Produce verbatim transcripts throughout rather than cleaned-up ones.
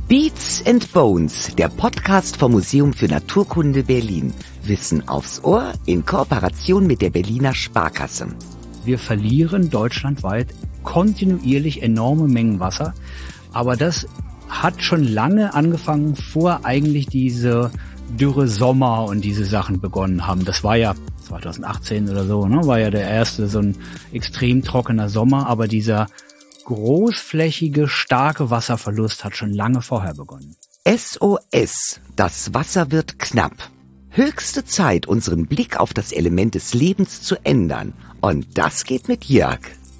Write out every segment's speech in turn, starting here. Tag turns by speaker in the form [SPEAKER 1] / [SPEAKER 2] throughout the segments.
[SPEAKER 1] Beats and Bones, der Podcast vom Museum für Naturkunde Berlin. Wissen aufs Ohr in Kooperation mit der Berliner Sparkasse.
[SPEAKER 2] Wir verlieren deutschlandweit kontinuierlich enorme Mengen Wasser, aber das hat schon lange angefangen, vor eigentlich diese Dürre Sommer und diese Sachen begonnen haben. Das war ja zwanzig achtzehn oder so, ne, war ja der erste so ein extrem trockener Sommer, aber dieser großflächige, starke Wasserverlust hat schon lange vorher begonnen.
[SPEAKER 1] S O S, das Wasser wird knapp. Höchste Zeit, unseren Blick auf das Element des Lebens zu ändern. Und das geht mit Jörg.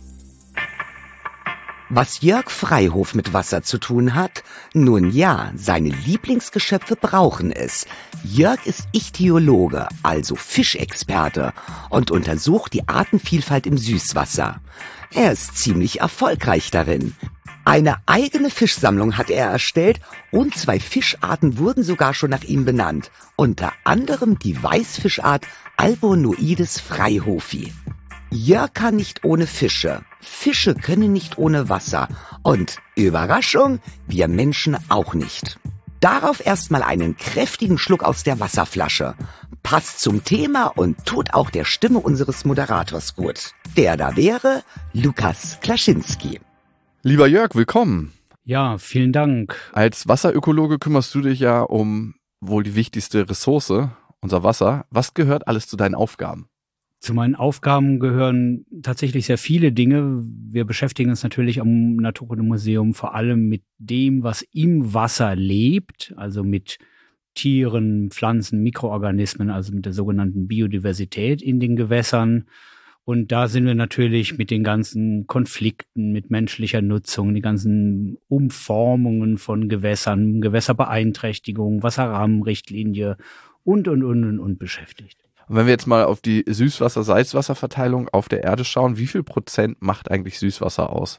[SPEAKER 1] Was Jörg Freihof mit Wasser zu tun hat? Nun ja, seine Lieblingsgeschöpfe brauchen es. Jörg ist Ichthyologe, also Fischexperte, und untersucht die Artenvielfalt im Süßwasser. Er ist ziemlich erfolgreich darin. Eine eigene Fischsammlung hat er erstellt und zwei Fischarten wurden sogar schon nach ihm benannt. Unter anderem die Weißfischart Albonoides freihofi. Jörg kann nicht ohne Fische. Fische können nicht ohne Wasser. Und Überraschung, wir Menschen auch nicht. Darauf erstmal einen kräftigen Schluck aus der Wasserflasche. Passt zum Thema und tut auch der Stimme unseres Moderators gut. Der da wäre Lukas Klaschinski.
[SPEAKER 3] Lieber Jörg, willkommen.
[SPEAKER 2] Ja, vielen Dank.
[SPEAKER 3] Als Wasserökologe kümmerst du dich ja um wohl die wichtigste Ressource, unser Wasser. Was gehört alles zu deinen Aufgaben?
[SPEAKER 2] Zu meinen Aufgaben gehören tatsächlich sehr viele Dinge. Wir beschäftigen uns natürlich am Naturkundemuseum vor allem mit dem, was im Wasser lebt, also mit Tieren, Pflanzen, Mikroorganismen, also mit der sogenannten Biodiversität in den Gewässern. Und da sind wir natürlich mit den ganzen Konflikten, mit menschlicher Nutzung, die ganzen Umformungen von Gewässern, Gewässerbeeinträchtigung, Wasserrahmenrichtlinie und, und, und, und, und beschäftigt.
[SPEAKER 3] Und wenn wir jetzt mal auf die Süßwasser-Salzwasserverteilung auf der Erde schauen, wie viel Prozent macht eigentlich Süßwasser aus?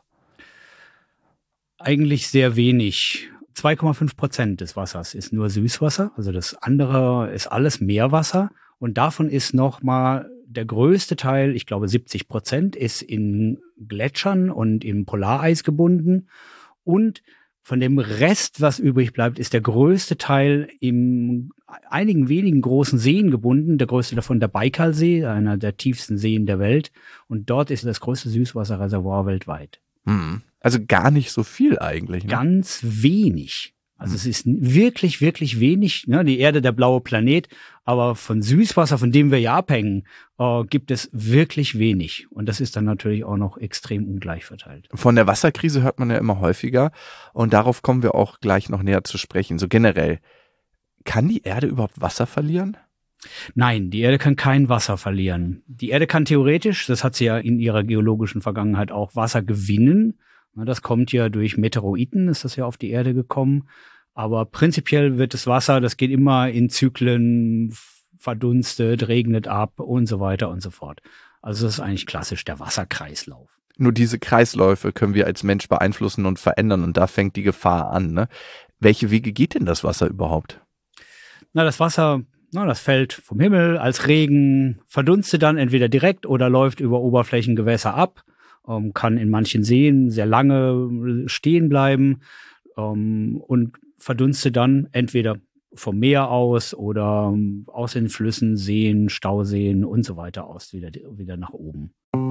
[SPEAKER 2] Eigentlich sehr wenig. zwei Komma fünf Prozent des Wassers ist nur Süßwasser. Also das andere ist alles Meerwasser. Und davon ist nochmal der größte Teil, ich glaube siebzig Prozent, ist in Gletschern und im Polareis gebunden. Und von dem Rest, was übrig bleibt, ist der größte Teil in einigen wenigen großen Seen gebunden. Der größte davon der Baikalsee, einer der tiefsten Seen der Welt. Und dort ist das größte Süßwasserreservoir weltweit.
[SPEAKER 3] Hm. Also gar nicht so viel eigentlich. Ne?
[SPEAKER 2] Ganz wenig. Also hm. es ist wirklich, wirklich wenig. Ne? Die Erde, der blaue Planet. Aber von Süßwasser, von dem wir ja abhängen, äh, gibt es wirklich wenig. Und das ist dann natürlich auch noch extrem ungleich verteilt.
[SPEAKER 3] Von der Wasserkrise hört man ja immer häufiger. Und darauf kommen wir auch gleich noch näher zu sprechen. So generell, kann die Erde überhaupt Wasser verlieren?
[SPEAKER 2] Nein, die Erde kann kein Wasser verlieren. Die Erde kann theoretisch, das hat sie ja in ihrer geologischen Vergangenheit auch, Wasser gewinnen. Das kommt ja durch Meteoriten, ist das ja auf die Erde gekommen. Aber prinzipiell wird das Wasser, das geht immer in Zyklen, verdunstet, regnet ab und so weiter und so fort. Also das ist eigentlich klassisch der Wasserkreislauf.
[SPEAKER 3] Nur diese Kreisläufe können wir als Mensch beeinflussen und verändern und da fängt die Gefahr an. Ne? Welche Wege geht denn das Wasser überhaupt?
[SPEAKER 2] Na, das Wasser, na, das fällt vom Himmel als Regen, verdunstet dann entweder direkt oder läuft über Oberflächengewässer ab, ähm, kann in manchen Seen sehr lange stehen bleiben ähm, und verdunstet dann entweder vom Meer aus oder ähm, aus den Flüssen, Seen, Stauseen und so weiter aus, wieder, wieder nach oben.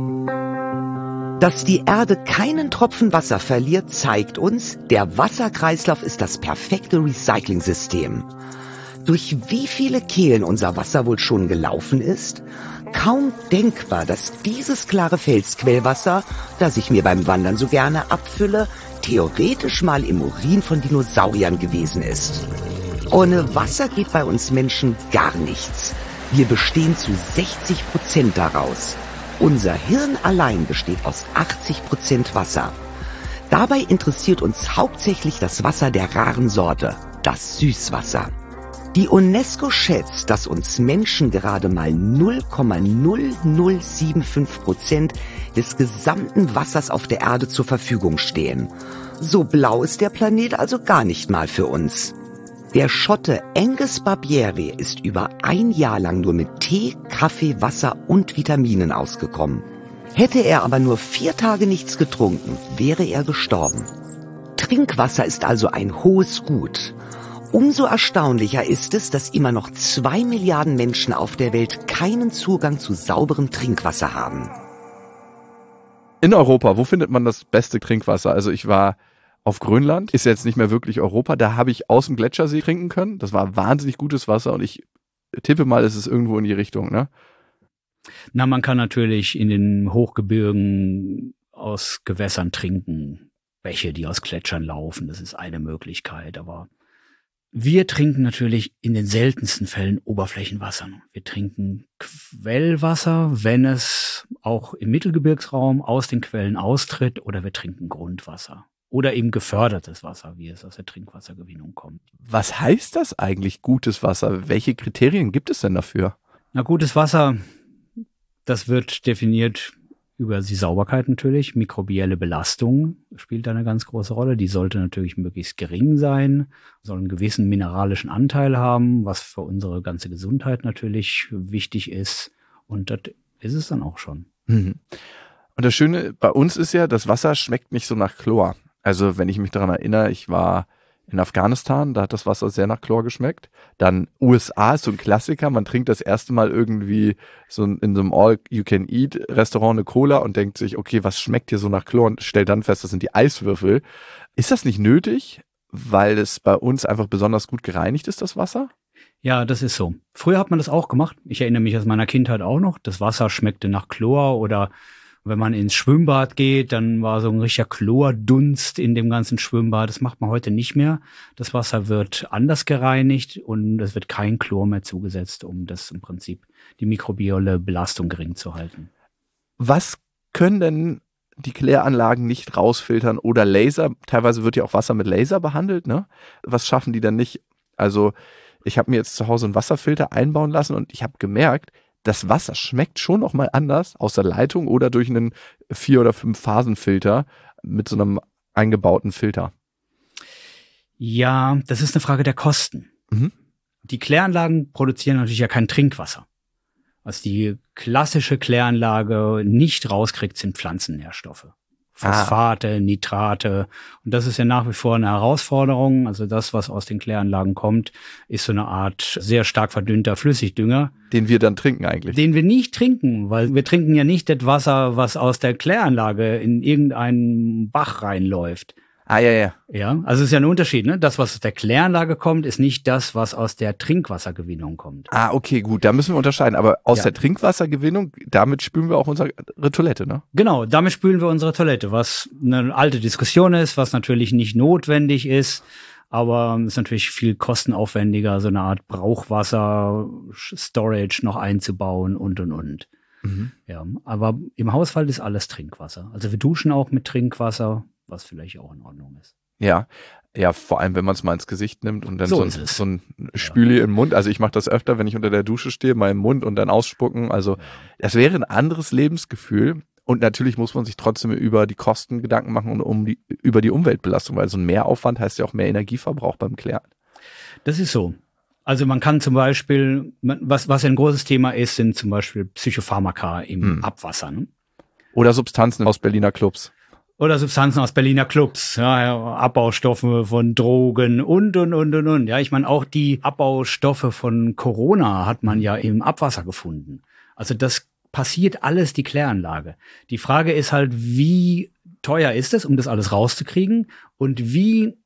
[SPEAKER 1] Dass die Erde keinen Tropfen Wasser verliert, zeigt uns, der Wasserkreislauf ist das perfekte Recycling-System. Durch wie viele Kehlen unser Wasser wohl schon gelaufen ist? Kaum denkbar, dass dieses klare Felsquellwasser, das ich mir beim Wandern so gerne abfülle, theoretisch mal im Urin von Dinosauriern gewesen ist. Ohne Wasser geht bei uns Menschen gar nichts. Wir bestehen zu sechzig Prozent daraus. Unser Hirn allein besteht aus achtzig Prozent Wasser. Dabei interessiert uns hauptsächlich das Wasser der raren Sorte, das Süßwasser. Die UNESCO schätzt, dass uns Menschen gerade mal null Komma null null sieben fünf Prozent des gesamten Wassers auf der Erde zur Verfügung stehen. So blau ist der Planet also gar nicht mal für uns. Der Schotte Angus Barbieri ist über ein Jahr lang nur mit Tee, Kaffee, Wasser und Vitaminen ausgekommen. Hätte er aber nur vier Tage nichts getrunken, wäre er gestorben. Trinkwasser ist also ein hohes Gut. Umso erstaunlicher ist es, dass immer noch zwei Milliarden Menschen auf der Welt keinen Zugang zu sauberem Trinkwasser haben.
[SPEAKER 3] In Europa, wo findet man das beste Trinkwasser? Also ich war auf Grönland, ist jetzt nicht mehr wirklich Europa, da habe ich aus dem Gletschersee trinken können. Das war wahnsinnig gutes Wasser und ich tippe mal, es ist irgendwo in die Richtung, ne?
[SPEAKER 2] Na, man kann natürlich in den Hochgebirgen aus Gewässern trinken. Bäche, die aus Gletschern laufen, das ist eine Möglichkeit, aber wir trinken natürlich in den seltensten Fällen Oberflächenwasser. Wir trinken Quellwasser, wenn es auch im Mittelgebirgsraum aus den Quellen austritt, oder wir trinken Grundwasser. Oder eben gefördertes Wasser, wie es aus der Trinkwassergewinnung kommt.
[SPEAKER 3] Was heißt das eigentlich, gutes Wasser? Welche Kriterien gibt es denn dafür?
[SPEAKER 2] Na, gutes Wasser, das wird definiert über die Sauberkeit natürlich. Mikrobielle Belastung spielt da eine ganz große Rolle. Die sollte natürlich möglichst gering sein, soll einen gewissen mineralischen Anteil haben, was für unsere ganze Gesundheit natürlich wichtig ist. Und das ist es dann auch schon.
[SPEAKER 3] Mhm. Und das Schöne bei uns ist ja, das Wasser schmeckt nicht so nach Chlor. Also wenn ich mich daran erinnere, ich war in Afghanistan, da hat das Wasser sehr nach Chlor geschmeckt. Dann U S A ist so ein Klassiker, man trinkt das erste Mal irgendwie so in so einem All-You-Can-Eat-Restaurant eine Cola und denkt sich, okay, was schmeckt hier so nach Chlor, und stellt dann fest, das sind die Eiswürfel. Ist das nicht nötig, weil es bei uns einfach besonders gut gereinigt ist, das Wasser?
[SPEAKER 2] Ja, das ist so. Früher hat man das auch gemacht. Ich erinnere mich aus meiner Kindheit auch noch. Das Wasser schmeckte nach Chlor, oder wenn man ins Schwimmbad geht, dann war so ein richtiger Chlordunst in dem ganzen Schwimmbad. Das macht man heute nicht mehr. Das Wasser wird anders gereinigt und es wird kein Chlor mehr zugesetzt, um das im Prinzip die mikrobielle Belastung gering zu halten.
[SPEAKER 3] Was können denn die Kläranlagen nicht rausfiltern oder Laser? Teilweise wird ja auch Wasser mit Laser behandelt, ne? Was schaffen die dann nicht? Also ich habe mir jetzt zu Hause einen Wasserfilter einbauen lassen und ich habe gemerkt, das Wasser schmeckt schon noch mal anders aus der Leitung oder durch einen vier- oder fünf-Phasen-Filter mit so einem eingebauten Filter.
[SPEAKER 2] Ja, das ist eine Frage der Kosten. Mhm. Die Kläranlagen produzieren natürlich ja kein Trinkwasser. Was die klassische Kläranlage nicht rauskriegt, sind Pflanzennährstoffe. Phosphate, ah. Nitrate. Und das ist ja nach wie vor eine Herausforderung. Also das, was aus den Kläranlagen kommt, ist so eine Art sehr stark verdünnter Flüssigdünger.
[SPEAKER 3] Den wir dann trinken eigentlich.
[SPEAKER 2] Den wir nicht trinken, weil wir trinken ja nicht das Wasser, was aus der Kläranlage in irgendeinen Bach reinläuft.
[SPEAKER 3] Ah, ja, ja.
[SPEAKER 2] Ja, also es ist ja ein Unterschied, ne? Das, was aus der Kläranlage kommt, ist nicht das, was aus der Trinkwassergewinnung kommt.
[SPEAKER 3] Ah, okay, gut, da müssen wir unterscheiden. Aber aus ja. der Trinkwassergewinnung, damit spülen wir auch unsere Toilette, ne?
[SPEAKER 2] Genau, damit spülen wir unsere Toilette, was eine alte Diskussion ist, was natürlich nicht notwendig ist, aber es ist natürlich viel kostenaufwendiger, so eine Art Brauchwasser-Storage noch einzubauen und, und, und. Mhm. Ja, aber im Haushalt ist alles Trinkwasser. Also wir duschen auch mit Trinkwasser, was vielleicht auch in Ordnung ist.
[SPEAKER 3] Ja, ja, vor allem, wenn man es mal ins Gesicht nimmt und dann
[SPEAKER 2] so,
[SPEAKER 3] so, ein, so ein Spüli ja. im Mund. Also ich mache das öfter, wenn ich unter der Dusche stehe, mal im Mund und dann ausspucken. Also es ja. wäre ein anderes Lebensgefühl. Und natürlich muss man sich trotzdem über die Kosten Gedanken machen und um die, über die Umweltbelastung, weil so ein Mehraufwand heißt ja auch mehr Energieverbrauch beim Klären.
[SPEAKER 2] Das ist so. Also man kann zum Beispiel, was, was ein großes Thema ist, sind zum Beispiel Psychopharmaka im hm. Abwasser. Ne?
[SPEAKER 3] Oder Substanzen aus Berliner Clubs.
[SPEAKER 2] Oder Substanzen aus Berliner Clubs, ja, Abbaustoffe von Drogen und, und, und, und, und. Ja, ich meine, auch die Abbaustoffe von Corona hat man ja im Abwasser gefunden. Also das passiert alles die Kläranlage. Die Frage ist halt, wie teuer ist es, um das alles rauszukriegen? Und wie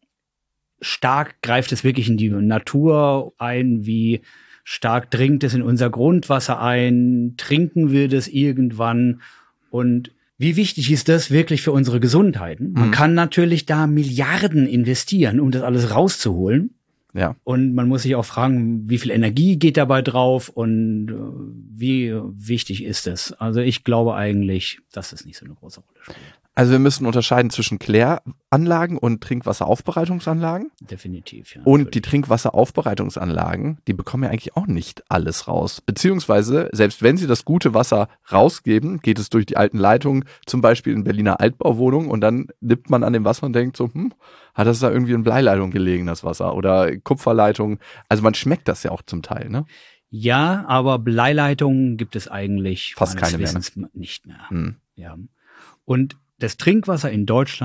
[SPEAKER 2] stark greift es wirklich in die Natur ein? Wie stark dringt es in unser Grundwasser ein? Trinken wir das irgendwann? Und wie wichtig ist das wirklich für unsere Gesundheit? Man mhm. kann natürlich da Milliarden investieren, um das alles rauszuholen.
[SPEAKER 3] Ja.
[SPEAKER 2] Und man muss sich auch fragen, wie viel Energie geht dabei drauf und wie wichtig ist es? Also ich glaube eigentlich, dass es nicht so eine große Rolle spielt.
[SPEAKER 3] Also wir müssen unterscheiden zwischen Kläranlagen und Trinkwasseraufbereitungsanlagen.
[SPEAKER 2] Definitiv, ja.
[SPEAKER 3] Und die Trinkwasseraufbereitungsanlagen, die bekommen ja eigentlich auch nicht alles raus. Beziehungsweise, selbst wenn sie das gute Wasser rausgeben, geht es durch die alten Leitungen, zum Beispiel in Berliner Altbauwohnungen, und dann nippt man an dem Wasser und denkt so, hm, hat das da irgendwie in Bleileitung gelegen, das Wasser? Oder Kupferleitung? Also man schmeckt das ja auch zum Teil, ne?
[SPEAKER 2] Ja, aber Bleileitungen gibt es eigentlich
[SPEAKER 3] fast keine mehr,
[SPEAKER 2] ne? nicht mehr.
[SPEAKER 3] Hm.
[SPEAKER 2] Ja. Und das Trinkwasser in Deutschland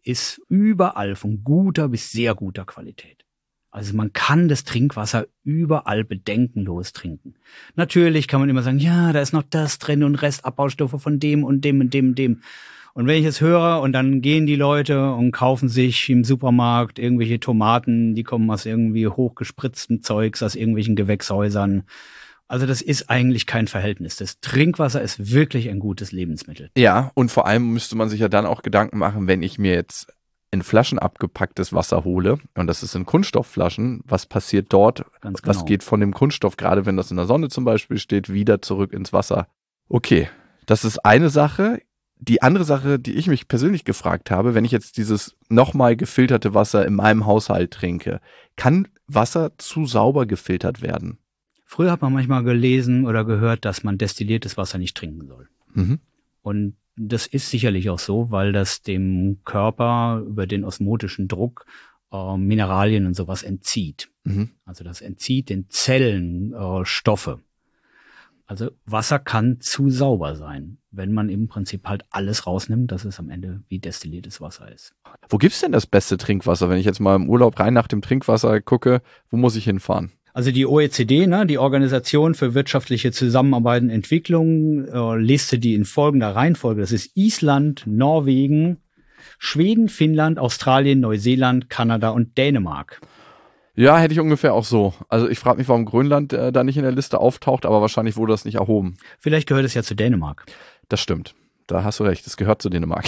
[SPEAKER 2] ist überall von guter bis sehr guter Qualität. Also man kann das Trinkwasser überall bedenkenlos trinken. Natürlich kann man immer sagen, ja, da ist noch das drin und Restabbaustoffe von dem und dem und dem und dem. Und wenn ich es höre und dann gehen die Leute und kaufen sich im Supermarkt irgendwelche Tomaten, die kommen aus irgendwie hochgespritztem Zeugs, aus irgendwelchen Gewächshäusern. Also das ist eigentlich kein Verhältnis. Das Trinkwasser ist wirklich ein gutes Lebensmittel.
[SPEAKER 3] Ja, und vor allem müsste man sich ja dann auch Gedanken machen, wenn ich mir jetzt in Flaschen abgepacktes Wasser hole, und das ist in Kunststoffflaschen, was passiert dort?
[SPEAKER 2] Ganz genau.
[SPEAKER 3] Was geht von dem Kunststoff, gerade wenn das in der Sonne zum Beispiel steht, wieder zurück ins Wasser? Okay, das ist eine Sache. Die andere Sache, die ich mich persönlich gefragt habe, wenn ich jetzt dieses nochmal gefilterte Wasser in meinem Haushalt trinke, kann Wasser zu sauber gefiltert werden?
[SPEAKER 2] Früher hat man manchmal gelesen oder gehört, dass man destilliertes Wasser nicht trinken soll.
[SPEAKER 3] Mhm.
[SPEAKER 2] Und das ist sicherlich auch so, weil das dem Körper über den osmotischen Druck äh, Mineralien und sowas entzieht.
[SPEAKER 3] Mhm.
[SPEAKER 2] Also das entzieht den Zellen äh, Stoffe. Also Wasser kann zu sauber sein, wenn man im Prinzip halt alles rausnimmt, dass es am Ende wie destilliertes Wasser ist.
[SPEAKER 3] Wo gibt's denn das beste Trinkwasser? Wenn ich jetzt mal im Urlaub rein nach dem Trinkwasser gucke, wo muss ich hinfahren?
[SPEAKER 2] Also die O E C D, ne, die Organisation für wirtschaftliche Zusammenarbeit und Entwicklung, äh, listet die in folgender Reihenfolge. Das ist Island, Norwegen, Schweden, Finnland, Australien, Neuseeland, Kanada und Dänemark.
[SPEAKER 3] Ja, hätte ich ungefähr auch so. Also ich frage mich, warum Grönland äh, da nicht in der Liste auftaucht, aber wahrscheinlich wurde das nicht erhoben.
[SPEAKER 2] Vielleicht gehört es ja zu Dänemark.
[SPEAKER 3] Das stimmt. Da hast du recht. Es gehört zu Dänemark.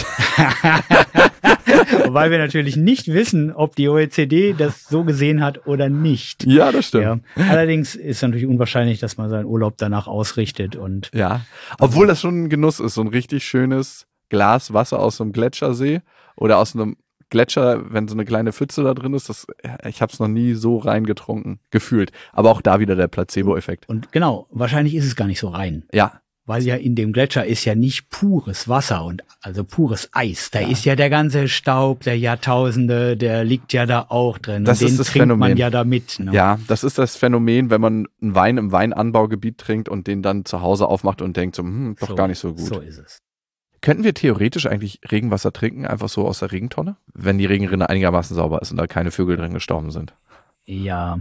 [SPEAKER 2] Wobei wir natürlich nicht wissen, ob die O E C D das so gesehen hat oder nicht.
[SPEAKER 3] Ja, das stimmt.
[SPEAKER 2] Ja. Allerdings ist natürlich unwahrscheinlich, dass man seinen Urlaub danach ausrichtet. Und
[SPEAKER 3] Ja, obwohl das schon ein Genuss ist. So ein richtig schönes Glas Wasser aus so einem Gletschersee oder aus einem Gletscher, wenn so eine kleine Pfütze da drin ist. Das, ich habe es noch nie so rein getrunken, gefühlt. Aber auch da wieder der Placebo-Effekt.
[SPEAKER 2] Und genau, wahrscheinlich ist es gar nicht so rein.
[SPEAKER 3] Ja.
[SPEAKER 2] Weil ja in dem Gletscher ist ja nicht pures Wasser und also pures Eis. Da
[SPEAKER 3] Ja.
[SPEAKER 2] ist ja der ganze Staub der Jahrtausende, der liegt ja da auch drin.
[SPEAKER 3] Das
[SPEAKER 2] und
[SPEAKER 3] ist
[SPEAKER 2] den
[SPEAKER 3] das
[SPEAKER 2] trinkt
[SPEAKER 3] Phänomen.
[SPEAKER 2] man ja da mit. Ne?
[SPEAKER 3] Ja, das ist das Phänomen, wenn man einen Wein im Weinanbaugebiet trinkt und den dann zu Hause aufmacht und denkt so, hm, doch
[SPEAKER 2] so,
[SPEAKER 3] gar nicht so gut.
[SPEAKER 2] So ist es.
[SPEAKER 3] Könnten wir theoretisch eigentlich Regenwasser trinken, einfach so aus der Regentonne? Wenn die Regenrinne einigermaßen sauber ist und da keine Vögel drin gestorben sind.
[SPEAKER 2] Ja.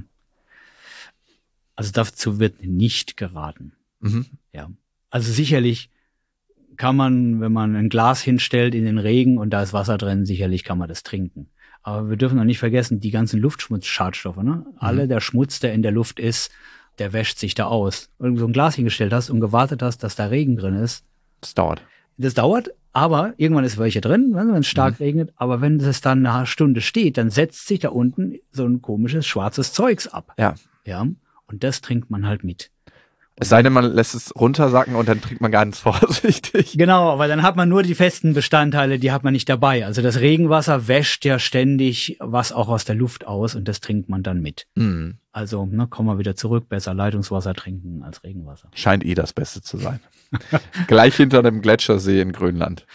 [SPEAKER 2] Also dazu wird nicht geraten.
[SPEAKER 3] Mhm.
[SPEAKER 2] Ja. Also sicherlich kann man, wenn man ein Glas hinstellt in den Regen und da ist Wasser drin, sicherlich kann man das trinken. Aber wir dürfen noch nicht vergessen, die ganzen Luftschmutzschadstoffe, ne? Mhm. Alle der Schmutz, der in der Luft ist, der wäscht sich da aus. Wenn du so ein Glas hingestellt hast und gewartet hast, dass da Regen drin ist.
[SPEAKER 3] Das dauert.
[SPEAKER 2] Das dauert, aber irgendwann ist welche drin, wenn es stark mhm. regnet. Aber wenn es dann eine Stunde steht, dann setzt sich da unten so ein komisches schwarzes Zeugs ab.
[SPEAKER 3] Ja.
[SPEAKER 2] Ja. Und das trinkt man halt mit.
[SPEAKER 3] Es sei denn, man lässt es runtersacken und dann trinkt man ganz vorsichtig.
[SPEAKER 2] Genau, aber dann hat man nur die festen Bestandteile, die hat man nicht dabei. Also das Regenwasser wäscht ja ständig was auch aus der Luft aus und das trinkt man dann mit.
[SPEAKER 3] Mhm.
[SPEAKER 2] Also ne, kommen wir wieder zurück, besser Leitungswasser trinken als Regenwasser.
[SPEAKER 3] Scheint eh das Beste zu sein. Gleich hinter dem Gletschersee in Grönland.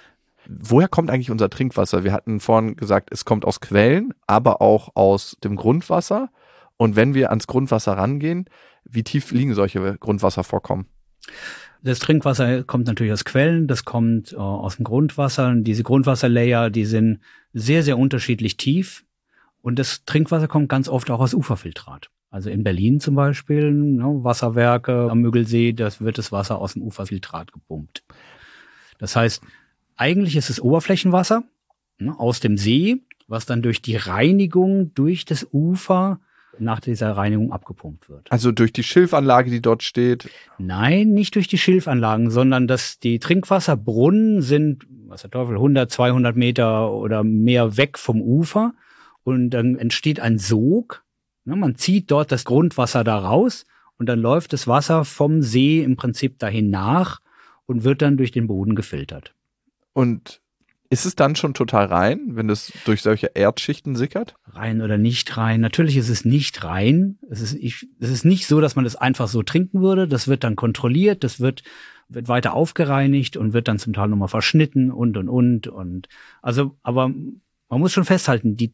[SPEAKER 3] Woher kommt eigentlich unser Trinkwasser? Wir hatten vorhin gesagt, es kommt aus Quellen, aber auch aus dem Grundwasser. Und wenn wir ans Grundwasser rangehen, wie tief liegen solche Grundwasservorkommen?
[SPEAKER 2] Das Trinkwasser kommt natürlich aus Quellen, das kommt äh, aus dem Grundwasser. Diese Grundwasserlayer, die sind sehr, sehr unterschiedlich tief. Und das Trinkwasser kommt ganz oft auch aus Uferfiltrat. Also in Berlin zum Beispiel, ne, Wasserwerke am Müggelsee, das wird das Wasser aus dem Uferfiltrat gepumpt. Das heißt, eigentlich ist es Oberflächenwasser, ne, aus dem See, was dann durch die Reinigung durch das Ufer nach dieser Reinigung abgepumpt wird.
[SPEAKER 3] Also durch die Schilfanlage, die dort steht?
[SPEAKER 2] Nein, nicht durch die Schilfanlagen, sondern dass die Trinkwasserbrunnen sind, was der Teufel, hundert, zweihundert Meter oder mehr weg vom Ufer und dann entsteht ein Sog. Ne, man zieht dort das Grundwasser da raus und dann läuft das Wasser vom See im Prinzip dahin nach und wird dann durch den Boden gefiltert.
[SPEAKER 3] Und ist es dann schon total rein, wenn es durch solche Erdschichten sickert?
[SPEAKER 2] Rein oder nicht rein? Natürlich ist es nicht rein. Es ist, ich, es ist nicht so, dass man das einfach so trinken würde. Das wird dann kontrolliert, das wird, wird weiter aufgereinigt und wird dann zum Teil nochmal verschnitten und, und, und. und also, aber man muss schon festhalten, die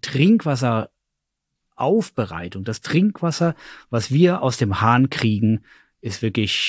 [SPEAKER 2] Trinkwasseraufbereitung, das Trinkwasser, was wir aus dem Hahn kriegen, ist wirklich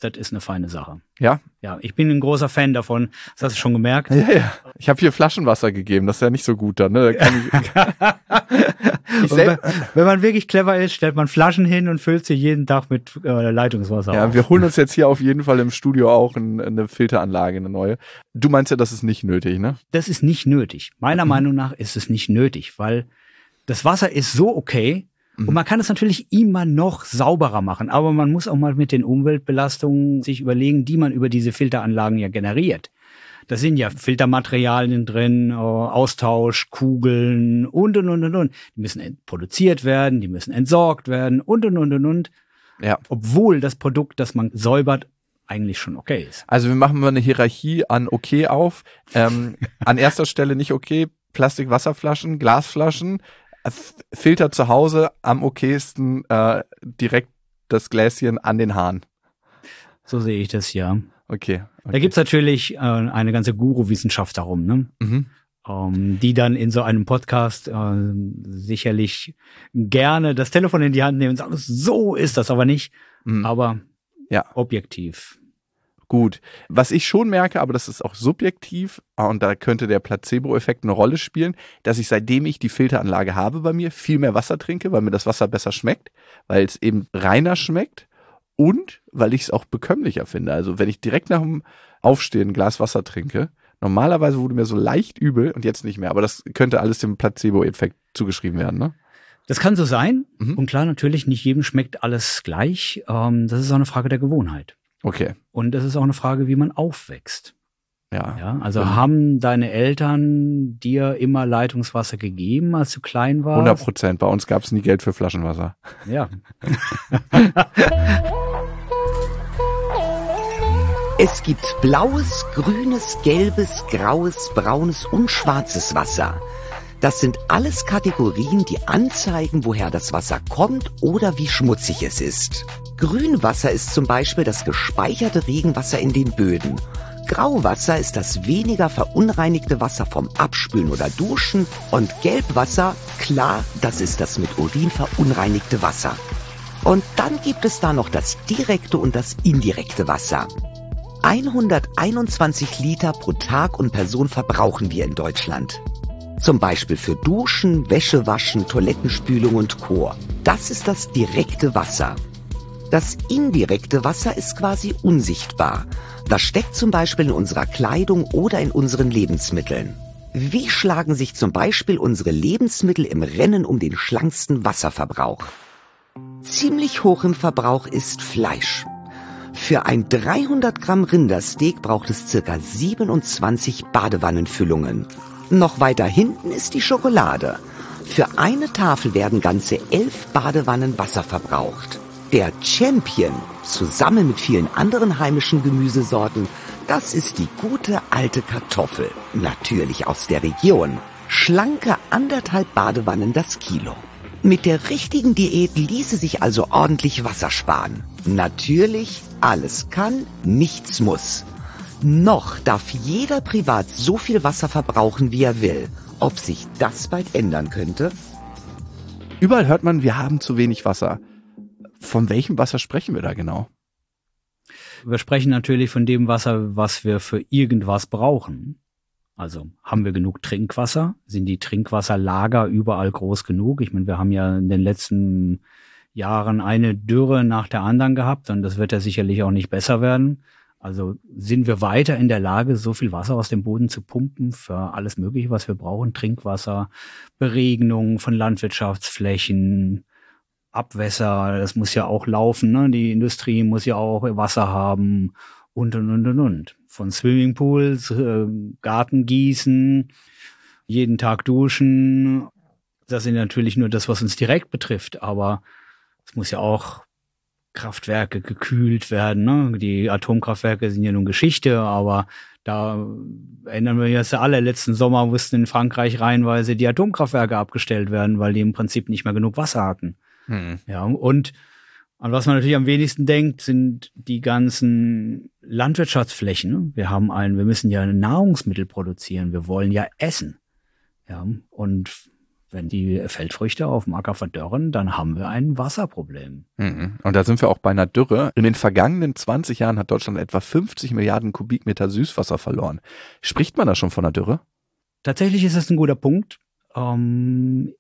[SPEAKER 2] das ist eine feine Sache.
[SPEAKER 3] Ja?
[SPEAKER 2] Ja, ich bin ein großer Fan davon. Das hast du schon gemerkt.
[SPEAKER 3] Ja, ja. Ich habe hier Flaschenwasser gegeben. Das ist ja nicht so gut dann. Ne? Da kann ich, ich
[SPEAKER 2] wenn, wenn man wirklich clever ist, stellt man Flaschen hin und füllt sie jeden Tag mit äh, Leitungswasser
[SPEAKER 3] Ja,
[SPEAKER 2] auf.
[SPEAKER 3] wir holen uns jetzt hier auf jeden Fall im Studio auch ein, eine Filteranlage, eine neue. Du meinst ja, das ist nicht nötig, ne?
[SPEAKER 2] Das ist nicht nötig. Meiner mhm. Meinung nach ist es nicht nötig, weil das Wasser ist so okay. Und man kann es natürlich immer noch sauberer machen, aber man muss auch mal mit den Umweltbelastungen sich überlegen, die man über diese Filteranlagen ja generiert. Da sind ja Filtermaterialien drin, Austausch, Kugeln und, und, und, und, und. Die müssen produziert werden, die müssen entsorgt werden und, und, und, und, und.
[SPEAKER 3] Ja. Obwohl
[SPEAKER 2] das Produkt, das man säubert, eigentlich schon okay ist.
[SPEAKER 3] Also wir machen mal eine Hierarchie an okay auf. Ähm, an erster Stelle nicht okay, Plastik-Wasserflaschen, Glasflaschen, Filter zu Hause, am okaysten äh, direkt das Gläschen an den Hahn.
[SPEAKER 2] So sehe ich das, ja.
[SPEAKER 3] Okay. okay.
[SPEAKER 2] Da gibt's natürlich äh, eine ganze Guru-Wissenschaft darum, ne? Mhm. Ähm, die dann in so einem Podcast äh, sicherlich gerne das Telefon in die Hand nehmen und sagen, so ist das aber nicht, mhm. aber ja. objektiv.
[SPEAKER 3] Gut. Was ich schon merke, aber das ist auch subjektiv, und da könnte der Placebo-Effekt eine Rolle spielen, dass ich, seitdem ich die Filteranlage habe bei mir, viel mehr Wasser trinke, weil mir das Wasser besser schmeckt, weil es eben reiner schmeckt und weil ich es auch bekömmlicher finde. Also wenn ich direkt nach dem Aufstehen ein Glas Wasser trinke, normalerweise wurde mir so leicht übel und jetzt nicht mehr, aber das könnte alles dem Placebo-Effekt zugeschrieben werden, ne?
[SPEAKER 2] Das kann so sein. Mhm. Und klar, natürlich, nicht jedem schmeckt alles gleich. Ähm, das ist auch eine Frage der Gewohnheit.
[SPEAKER 3] Okay.
[SPEAKER 2] Und es ist auch eine Frage, wie man aufwächst.
[SPEAKER 3] Ja.
[SPEAKER 2] ja also ja. Haben deine Eltern dir immer Leitungswasser gegeben, als du klein warst?
[SPEAKER 3] hundert Prozent. Bei uns gab es nie Geld für Flaschenwasser.
[SPEAKER 2] Ja.
[SPEAKER 1] Es gibt blaues, grünes, gelbes, graues, braunes und schwarzes Wasser. Das sind alles Kategorien, die anzeigen, woher das Wasser kommt oder wie schmutzig es ist. Grünwasser ist zum Beispiel das gespeicherte Regenwasser in den Böden. Grauwasser ist das weniger verunreinigte Wasser vom Abspülen oder Duschen. Und Gelbwasser, klar, das ist das mit Urin verunreinigte Wasser. Und dann gibt es da noch das direkte und das indirekte Wasser. hunderteinundzwanzig Liter pro Tag und Person verbrauchen wir in Deutschland. Zum Beispiel für Duschen, Wäschewaschen, Toilettenspülung und Co. Das ist das direkte Wasser. Das indirekte Wasser ist quasi unsichtbar. Das steckt zum Beispiel in unserer Kleidung oder in unseren Lebensmitteln. Wie schlagen sich zum Beispiel unsere Lebensmittel im Rennen um den schlanksten Wasserverbrauch? Ziemlich hoch im Verbrauch ist Fleisch. Für ein dreihundert Gramm Rindersteak braucht es circa siebenundzwanzig Badewannenfüllungen. Noch weiter hinten ist die Schokolade. Für eine Tafel werden ganze elf Badewannen Wasser verbraucht. Der Champion, zusammen mit vielen anderen heimischen Gemüsesorten, das ist die gute alte Kartoffel, natürlich aus der Region. Schlanke anderthalb Badewannen das Kilo. Mit der richtigen Diät ließe sich also ordentlich Wasser sparen. Natürlich, alles kann, nichts muss. Noch darf jeder privat so viel Wasser verbrauchen, wie er will. Ob sich das bald ändern könnte?
[SPEAKER 3] Überall hört man, wir haben zu wenig Wasser. Von welchem Wasser sprechen wir da genau?
[SPEAKER 2] Wir sprechen natürlich von dem Wasser, was wir für irgendwas brauchen. Also haben wir genug Trinkwasser? Sind die Trinkwasserlager überall groß genug? Ich meine, wir haben ja in den letzten Jahren eine Dürre nach der anderen gehabt und das wird ja sicherlich auch nicht besser werden. Also sind wir weiter in der Lage, so viel Wasser aus dem Boden zu pumpen für alles Mögliche, was wir brauchen? Trinkwasser, Beregnung von Landwirtschaftsflächen, Abwässer, das muss ja auch laufen, ne? Die Industrie muss ja auch Wasser haben und, und, und, und, und. Von Swimmingpools, äh, Gartengießen, jeden Tag duschen. Das ist natürlich nur das, was uns direkt betrifft, aber es muss ja auch Kraftwerke gekühlt werden, ne? Die Atomkraftwerke sind ja nun Geschichte, aber da erinnern wir uns ja alle, letzten Sommer mussten in Frankreich reihenweise die Atomkraftwerke abgestellt werden, weil die im Prinzip nicht mehr genug Wasser hatten. Hm. Ja, und an was man natürlich am wenigsten denkt, sind die ganzen Landwirtschaftsflächen. Wir haben einen, wir müssen ja Nahrungsmittel produzieren, wir wollen ja essen. Ja, und Wenn die Feldfrüchte auf dem Acker verdörren, dann haben wir ein Wasserproblem.
[SPEAKER 3] Mhm. Und da sind wir auch bei einer Dürre. In den vergangenen zwanzig Jahren hat Deutschland etwa fünfzig Milliarden Kubikmeter Süßwasser verloren. Spricht man da schon von einer Dürre?
[SPEAKER 2] Tatsächlich ist das ein guter Punkt. Ähm,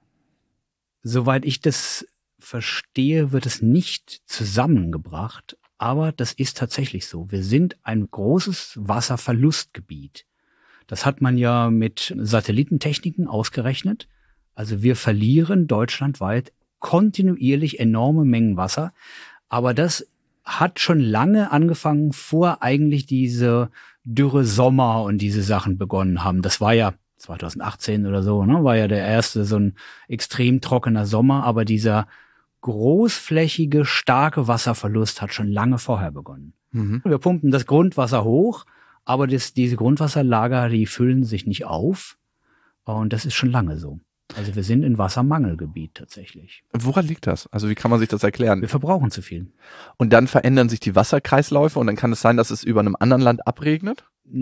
[SPEAKER 2] soweit ich das verstehe, wird es nicht zusammengebracht. Aber das ist tatsächlich so. Wir sind ein großes Wasserverlustgebiet. Das hat man ja mit Satellitentechniken ausgerechnet. Also wir verlieren deutschlandweit kontinuierlich enorme Mengen Wasser. Aber das hat schon lange angefangen, vor eigentlich diese Dürre Sommer und diese Sachen begonnen haben. Das war ja zwanzig achtzehn oder so, ne, war ja der erste so ein extrem trockener Sommer. Aber dieser großflächige, starke Wasserverlust hat schon lange vorher begonnen. Mhm. Wir pumpen das Grundwasser hoch, aber das, diese Grundwasserlager, die füllen sich nicht auf. Und das ist schon lange so. Also wir sind in Wassermangelgebiet tatsächlich.
[SPEAKER 3] Woran liegt das? Also wie kann man sich das erklären?
[SPEAKER 2] Wir verbrauchen zu viel.
[SPEAKER 3] Und dann verändern sich die Wasserkreisläufe und dann kann es sein, dass es über einem anderen Land abregnet?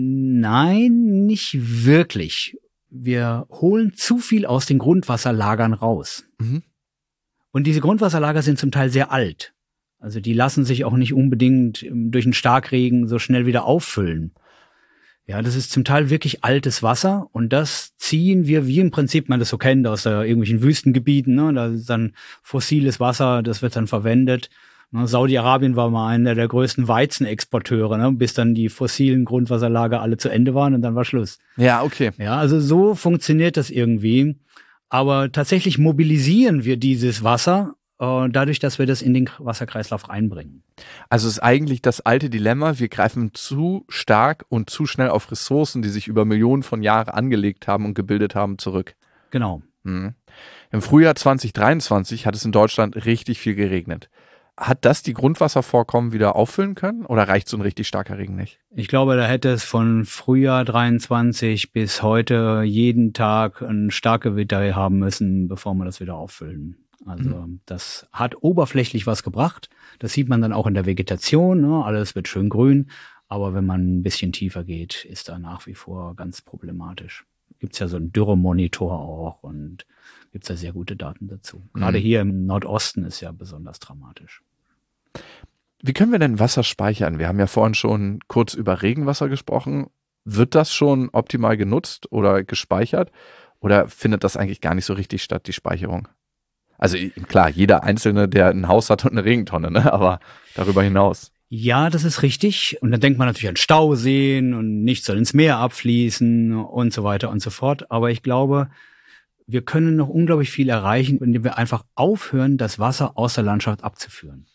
[SPEAKER 2] Nein, nicht wirklich. Wir holen zu viel aus den Grundwasserlagern raus. Mhm. Und diese Grundwasserlager sind zum Teil sehr alt. Also die lassen sich auch nicht unbedingt durch einen Starkregen so schnell wieder auffüllen. Ja, das ist zum Teil wirklich altes Wasser und das ziehen wir, wie im Prinzip man das so kennt aus äh, irgendwelchen Wüstengebieten. Ne? Da ist dann fossiles Wasser, das wird dann verwendet. Ne? Saudi-Arabien war mal einer der größten Weizenexporteure, ne? Bis dann die fossilen Grundwasserlager alle zu Ende waren und dann war Schluss.
[SPEAKER 3] Ja, okay.
[SPEAKER 2] Ja, also so funktioniert das irgendwie. Aber tatsächlich mobilisieren wir dieses Wasser äh, dadurch, dass wir das in den Wasserkreislauf reinbringen.
[SPEAKER 3] Also es ist eigentlich das alte Dilemma, wir greifen zu stark und zu schnell auf Ressourcen, die sich über Millionen von Jahren angelegt haben und gebildet haben, zurück.
[SPEAKER 2] Genau.
[SPEAKER 3] Mhm. Im Frühjahr zwanzig dreiundzwanzig hat es in Deutschland richtig viel geregnet. Hat das die Grundwasservorkommen wieder auffüllen können oder reicht so ein richtig starker Regen nicht?
[SPEAKER 2] Ich glaube, da hätte es von Frühjahr dreiundzwanzig bis heute jeden Tag ein starkes Gewitter haben müssen, bevor wir das wieder auffüllen. Also mhm. das hat oberflächlich was gebracht. Das sieht man dann auch in der Vegetation. Ne? Alles wird schön grün. Aber wenn man ein bisschen tiefer geht, ist da nach wie vor ganz problematisch. Gibt's ja so einen Dürremonitor auch und gibt's da sehr gute Daten dazu. Gerade mhm. hier im Nordosten ist ja besonders dramatisch.
[SPEAKER 3] Wie können wir denn Wasser speichern? Wir haben ja vorhin schon kurz über Regenwasser gesprochen. Wird das schon optimal genutzt oder gespeichert? Oder findet das eigentlich gar nicht so richtig statt, die Speicherung? Also klar, jeder Einzelne, der ein Haus hat und eine Regentonne, ne? Aber darüber hinaus.
[SPEAKER 2] Ja, das ist richtig. Und dann denkt man natürlich an Stauseen und nichts soll ins Meer abfließen und so weiter und so fort. Aber ich glaube, wir können noch unglaublich viel erreichen, indem wir einfach aufhören, das Wasser aus der Landschaft abzuführen.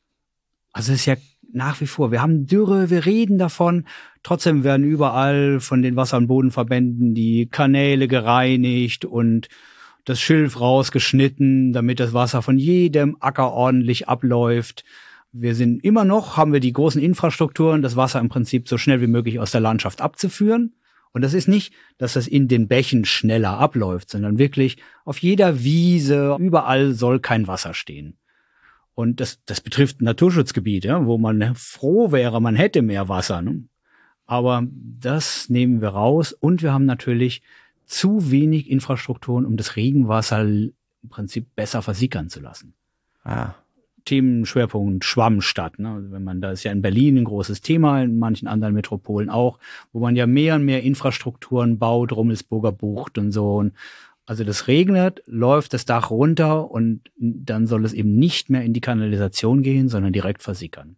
[SPEAKER 2] Also es ist ja nach wie vor, wir haben Dürre, wir reden davon, trotzdem werden überall von den Wasser- und Bodenverbänden die Kanäle gereinigt und das Schilf rausgeschnitten, damit das Wasser von jedem Acker ordentlich abläuft. Wir sind immer noch, haben wir die großen Infrastrukturen, das Wasser im Prinzip so schnell wie möglich aus der Landschaft abzuführen. Und das ist nicht, dass das in den Bächen schneller abläuft, sondern wirklich auf jeder Wiese, überall soll kein Wasser stehen. Und das, das betrifft Naturschutzgebiete, ja, wo man froh wäre, man hätte mehr Wasser. Ne? Aber das nehmen wir raus und wir haben natürlich zu wenig Infrastrukturen, um das Regenwasser im Prinzip besser versickern zu lassen.
[SPEAKER 3] Ah.
[SPEAKER 2] Themenschwerpunkt Schwammstadt. Ne? Wenn man, da ist ja in Berlin ein großes Thema, in manchen anderen Metropolen auch, wo man ja mehr und mehr Infrastrukturen baut, Rummelsburger Bucht und so. Und also das regnet, läuft das Dach runter und dann soll es eben nicht mehr in die Kanalisation gehen, sondern direkt versickern.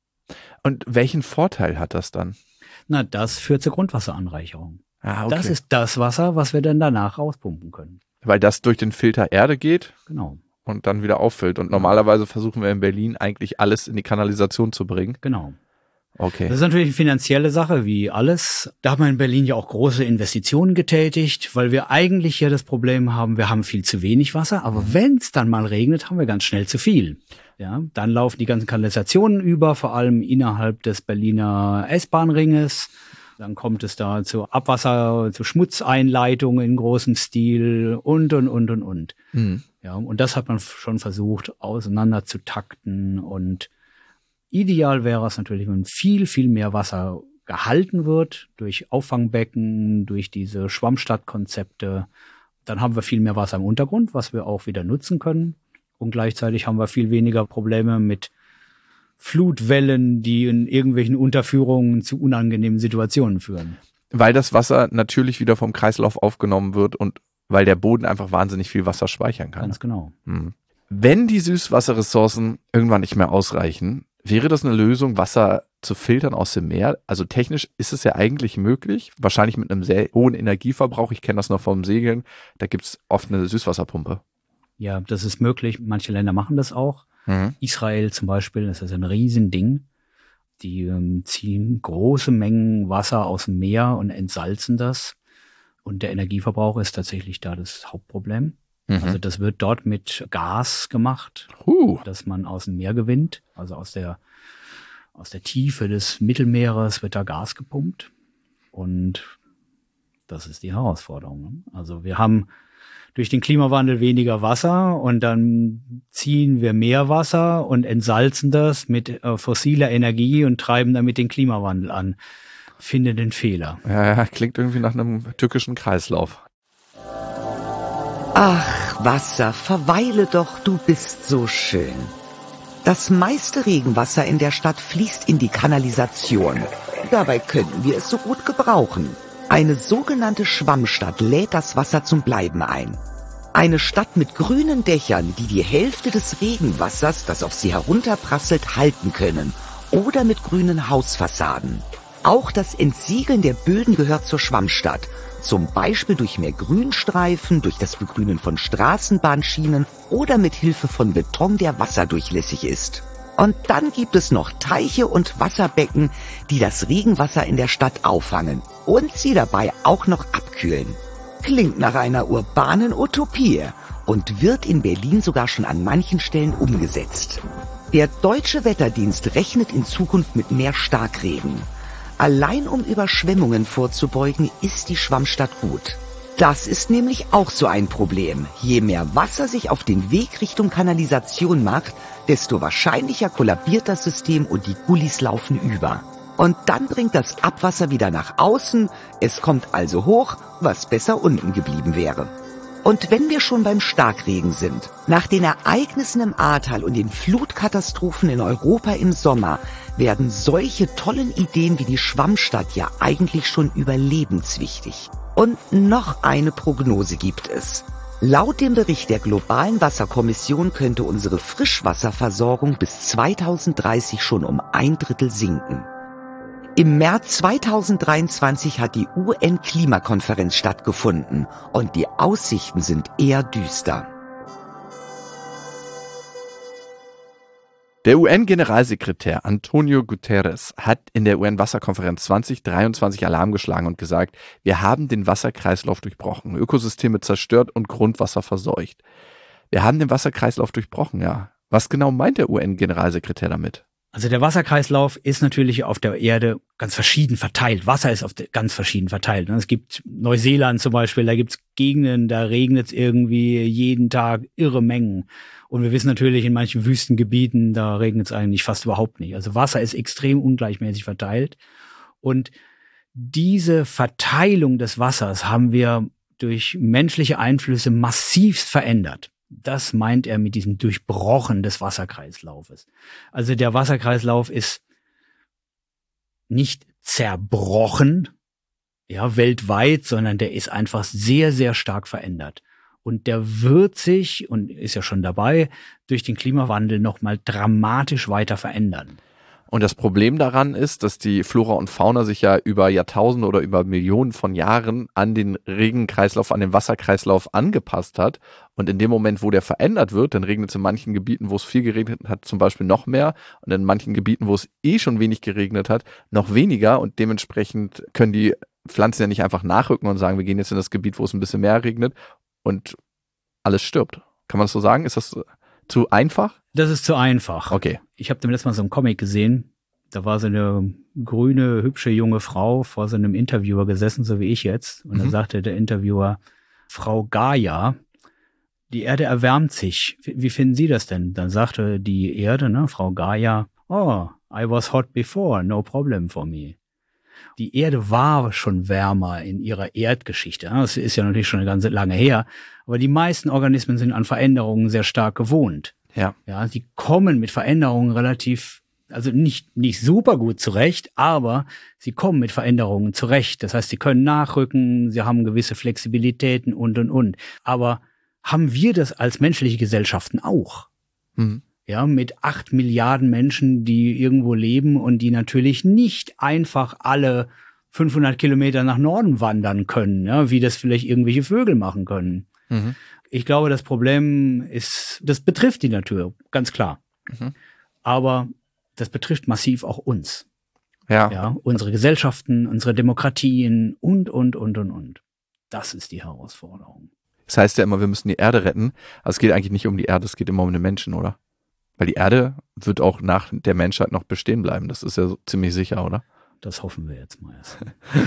[SPEAKER 3] Und welchen Vorteil hat das dann?
[SPEAKER 2] Na, das führt zur Grundwasseranreicherung.
[SPEAKER 3] Ah, okay.
[SPEAKER 2] Das ist das Wasser, was wir dann danach rauspumpen können.
[SPEAKER 3] Weil das durch den Filter Erde geht?
[SPEAKER 2] Genau.
[SPEAKER 3] Und dann wieder auffüllt. Und normalerweise versuchen wir in Berlin eigentlich alles in die Kanalisation zu bringen.
[SPEAKER 2] Genau.
[SPEAKER 3] Okay.
[SPEAKER 2] Das ist natürlich eine finanzielle Sache, wie alles. Da hat man in Berlin ja auch große Investitionen getätigt, weil wir eigentlich ja das Problem haben, wir haben viel zu wenig Wasser, aber wenn es dann mal regnet, haben wir ganz schnell zu viel. Ja, dann laufen die ganzen Kanalisationen über, vor allem innerhalb des Berliner S-Bahn-Ringes. Dann kommt es da zu Abwasser, zu Schmutzeinleitungen in großem Stil und, und, und, und, und. Mhm. Ja, und das hat man schon versucht, auseinander zu takten. Und ideal wäre es natürlich, wenn viel, viel mehr Wasser gehalten wird durch Auffangbecken, durch diese Schwammstadtkonzepte. Dann haben wir viel mehr Wasser im Untergrund, was wir auch wieder nutzen können. Und gleichzeitig haben wir viel weniger Probleme mit Flutwellen, die in irgendwelchen Unterführungen zu unangenehmen Situationen führen.
[SPEAKER 3] Weil das Wasser natürlich wieder vom Kreislauf aufgenommen wird und weil der Boden einfach wahnsinnig viel Wasser speichern kann.
[SPEAKER 2] Ganz genau.
[SPEAKER 3] Hm. Wenn die Süßwasserressourcen irgendwann nicht mehr ausreichen, wäre das eine Lösung, Wasser zu filtern aus dem Meer? Also technisch ist es ja eigentlich möglich, wahrscheinlich mit einem sehr hohen Energieverbrauch. Ich kenne das noch vom Segeln, da gibt es oft eine Süßwasserpumpe.
[SPEAKER 2] Ja, das ist möglich. Manche Länder machen das auch.
[SPEAKER 3] Mhm.
[SPEAKER 2] Israel zum Beispiel, das ist ein Riesending. Die ähm, ziehen große Mengen Wasser aus dem Meer und entsalzen das. Und der Energieverbrauch ist tatsächlich da das Hauptproblem.
[SPEAKER 3] Mhm.
[SPEAKER 2] Also das wird dort mit Gas gemacht,
[SPEAKER 3] Uh.
[SPEAKER 2] das man aus dem Meer gewinnt. Also aus der, aus der Tiefe des Mittelmeeres wird da Gas gepumpt. Und das ist die Herausforderung. Ne? Also wir haben durch den Klimawandel weniger Wasser und dann ziehen wir mehr Wasser und entsalzen das mit äh, fossiler Energie und treiben damit den Klimawandel an. Finde den Fehler.
[SPEAKER 3] Ja, ja, klingt irgendwie nach einem tückischen Kreislauf.
[SPEAKER 1] Ach, Wasser, verweile doch, du bist so schön. Das meiste Regenwasser in der Stadt fließt in die Kanalisation. Dabei könnten wir es so gut gebrauchen. Eine sogenannte Schwammstadt lädt das Wasser zum Bleiben ein. Eine Stadt mit grünen Dächern, die die Hälfte des Regenwassers, das auf sie herunterprasselt, halten können. Oder mit grünen Hausfassaden. Auch das Entsiegeln der Böden gehört zur Schwammstadt. Zum Beispiel durch mehr Grünstreifen, durch das Begrünen von Straßenbahnschienen oder mit Hilfe von Beton, der wasserdurchlässig ist. Und dann gibt es noch Teiche und Wasserbecken, die das Regenwasser in der Stadt auffangen und sie dabei auch noch abkühlen. Klingt nach einer urbanen Utopie und wird in Berlin sogar schon an manchen Stellen umgesetzt. Der Deutsche Wetterdienst rechnet in Zukunft mit mehr Starkregen. Allein um Überschwemmungen vorzubeugen, ist die Schwammstadt gut. Das ist nämlich auch so ein Problem. Je mehr Wasser sich auf den Weg Richtung Kanalisation macht, desto wahrscheinlicher kollabiert das System und die Gullis laufen über. Und dann bringt das Abwasser wieder nach außen, es kommt also hoch, was besser unten geblieben wäre. Und wenn wir schon beim Starkregen sind, nach den Ereignissen im Ahrtal und den Flutkatastrophen in Europa im Sommer, werden solche tollen Ideen wie die Schwammstadt ja eigentlich schon überlebenswichtig. Und noch eine Prognose gibt es. Laut dem Bericht der Globalen Wasserkommission könnte unsere Frischwasserversorgung bis zweitausenddreißig schon um ein Drittel sinken. Im März zweitausenddreiundzwanzig hat die U N-Klimakonferenz stattgefunden und die Aussichten sind eher düster.
[SPEAKER 3] Der U N-Generalsekretär Antonio Guterres hat in der U N-Wasserkonferenz zwanzig dreiundzwanzig Alarm geschlagen und gesagt, wir haben den Wasserkreislauf durchbrochen, Ökosysteme zerstört und Grundwasser verseucht. Wir haben den Wasserkreislauf durchbrochen, ja. Was genau meint der U N-Generalsekretär damit?
[SPEAKER 2] Also der Wasserkreislauf ist natürlich auf der Erde ganz verschieden verteilt. Wasser ist auf der, ganz verschieden verteilt. Es gibt Neuseeland zum Beispiel, da gibt es Gegenden, da regnet es irgendwie jeden Tag irre Mengen. Und wir wissen natürlich, in manchen Wüstengebieten, da regnet es eigentlich fast überhaupt nicht. Also Wasser ist extrem ungleichmäßig verteilt. Und diese Verteilung des Wassers haben wir durch menschliche Einflüsse massivst verändert. Das meint er mit diesem Durchbrochen des Wasserkreislaufes. Also der Wasserkreislauf ist nicht zerbrochen, ja, weltweit, sondern der ist einfach sehr, sehr stark verändert. Und der wird sich, und ist ja schon dabei, durch den Klimawandel nochmal dramatisch weiter verändern.
[SPEAKER 3] Und das Problem daran ist, dass die Flora und Fauna sich ja über Jahrtausende oder über Millionen von Jahren an den Regenkreislauf, an den Wasserkreislauf angepasst hat. Und in dem Moment, wo der verändert wird, dann regnet es in manchen Gebieten, wo es viel geregnet hat, zum Beispiel noch mehr. Und in manchen Gebieten, wo es eh schon wenig geregnet hat, noch weniger. Und dementsprechend können die Pflanzen ja nicht einfach nachrücken und sagen, wir gehen jetzt in das Gebiet, wo es ein bisschen mehr regnet und alles stirbt. Kann man das so sagen? Ist das zu einfach?
[SPEAKER 2] Das ist zu einfach.
[SPEAKER 3] Okay.
[SPEAKER 2] Ich habe dem letzten Mal so einen Comic gesehen. Da war so eine grüne, hübsche junge Frau vor so einem Interviewer gesessen, so wie ich jetzt. Und mhm. dann sagte der Interviewer, Frau Gaia, die Erde erwärmt sich. Wie finden Sie das denn? Dann sagte die Erde, ne, Frau Gaia, oh, I was hot before, no problem for me. Die Erde war schon wärmer in ihrer Erdgeschichte. Das ist ja natürlich schon eine ganze lange her. Aber die meisten Organismen sind an Veränderungen sehr stark gewohnt.
[SPEAKER 3] Ja.
[SPEAKER 2] Ja, die kommen mit Veränderungen relativ, also nicht, nicht super gut zurecht, aber sie kommen mit Veränderungen zurecht. Das heißt, sie können nachrücken, sie haben gewisse Flexibilitäten und, und, und. Aber haben wir das als menschliche Gesellschaften auch?
[SPEAKER 3] Mhm.
[SPEAKER 2] Ja, mit acht Milliarden Menschen, die irgendwo leben und die natürlich nicht einfach alle fünfhundert Kilometer nach Norden wandern können, ja, wie das vielleicht irgendwelche Vögel machen können.
[SPEAKER 3] Mhm.
[SPEAKER 2] Ich glaube, das Problem ist, das betrifft die Natur, ganz klar.
[SPEAKER 3] Mhm.
[SPEAKER 2] Aber das betrifft massiv auch uns.
[SPEAKER 3] Ja.
[SPEAKER 2] Ja, unsere Gesellschaften, unsere Demokratien und, und, und, und, und. Das ist die Herausforderung.
[SPEAKER 3] Das heißt ja immer, wir müssen die Erde retten. Aber es geht eigentlich nicht um die Erde, es geht immer um den Menschen, oder? Weil die Erde wird auch nach der Menschheit noch bestehen bleiben. Das ist ja so ziemlich sicher, oder?
[SPEAKER 2] Das hoffen wir jetzt mal erst.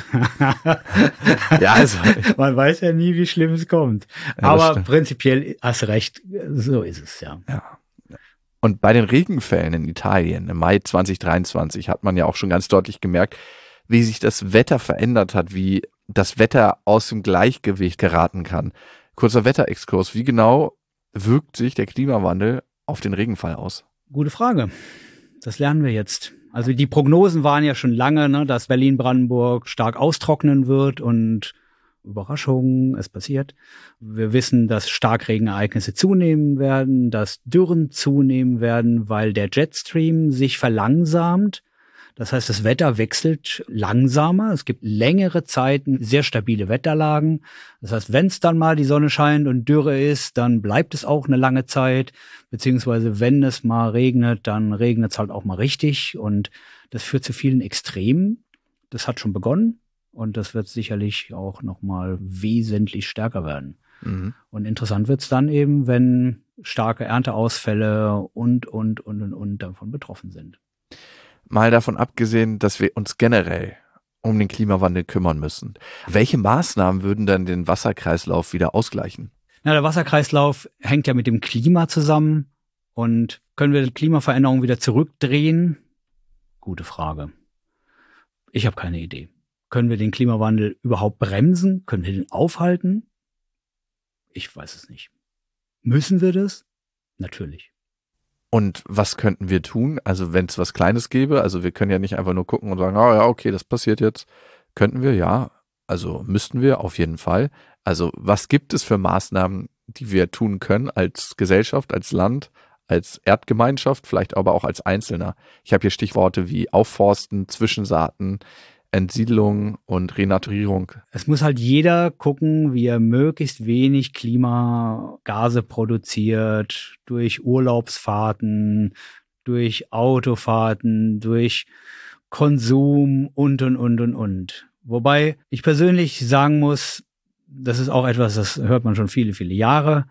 [SPEAKER 3] Ja, also.
[SPEAKER 2] Man weiß ja nie, wie schlimm es kommt.
[SPEAKER 3] Ja,
[SPEAKER 2] aber prinzipiell hast du recht, so ist es ja.
[SPEAKER 3] Ja. Und bei den Regenfällen in Italien im Mai zwanzig dreiundzwanzig hat man ja auch schon ganz deutlich gemerkt, wie sich das Wetter verändert hat, wie das Wetter aus dem Gleichgewicht geraten kann. Kurzer Wetterexkurs. Wie genau wirkt sich der Klimawandel auf den Regenfall aus?
[SPEAKER 2] Gute Frage. Das lernen wir jetzt. Also die Prognosen waren ja schon lange, ne, dass Berlin-Brandenburg stark austrocknen wird und Überraschung, es passiert. Wir wissen, dass Starkregenereignisse zunehmen werden, dass Dürren zunehmen werden, weil der Jetstream sich verlangsamt. Das heißt, das Wetter wechselt langsamer. Es gibt längere Zeiten, sehr stabile Wetterlagen. Das heißt, wenn es dann mal die Sonne scheint und Dürre ist, dann bleibt es auch eine lange Zeit. Beziehungsweise wenn es mal regnet, dann regnet es halt auch mal richtig. Und das führt zu vielen Extremen. Das hat schon begonnen. Und das wird sicherlich auch noch mal wesentlich stärker werden.
[SPEAKER 3] Mhm.
[SPEAKER 2] Und interessant wird's dann eben, wenn starke Ernteausfälle und, und, und, und, und davon betroffen sind.
[SPEAKER 3] Mal davon abgesehen, dass wir uns generell um den Klimawandel kümmern müssen. Welche Maßnahmen würden dann den Wasserkreislauf wieder ausgleichen?
[SPEAKER 2] Na, der Wasserkreislauf hängt ja mit dem Klima zusammen. Und können wir die Klimaveränderung wieder zurückdrehen? Gute Frage. Ich habe keine Idee. Können wir den Klimawandel überhaupt bremsen? Können wir den aufhalten? Ich weiß es nicht. Müssen wir das? Natürlich.
[SPEAKER 3] Und was könnten wir tun? Also wenn es was Kleines gäbe, also wir können ja nicht einfach nur gucken und sagen, ah ja, okay, das passiert jetzt. Könnten wir, ja. Also müssten wir auf jeden Fall. Also was gibt es für Maßnahmen, die wir tun können als Gesellschaft, als Land, als Erdgemeinschaft, vielleicht aber auch als Einzelner? Ich habe hier Stichworte wie Aufforsten, Zwischensaaten, Entsiedlung und Renaturierung.
[SPEAKER 2] Es muss halt jeder gucken, wie er möglichst wenig Klimagase produziert, durch Urlaubsfahrten, durch Autofahrten, durch Konsum und, und, und, und, und. Wobei ich persönlich sagen muss, das ist auch etwas, das hört man schon viele, viele Jahre.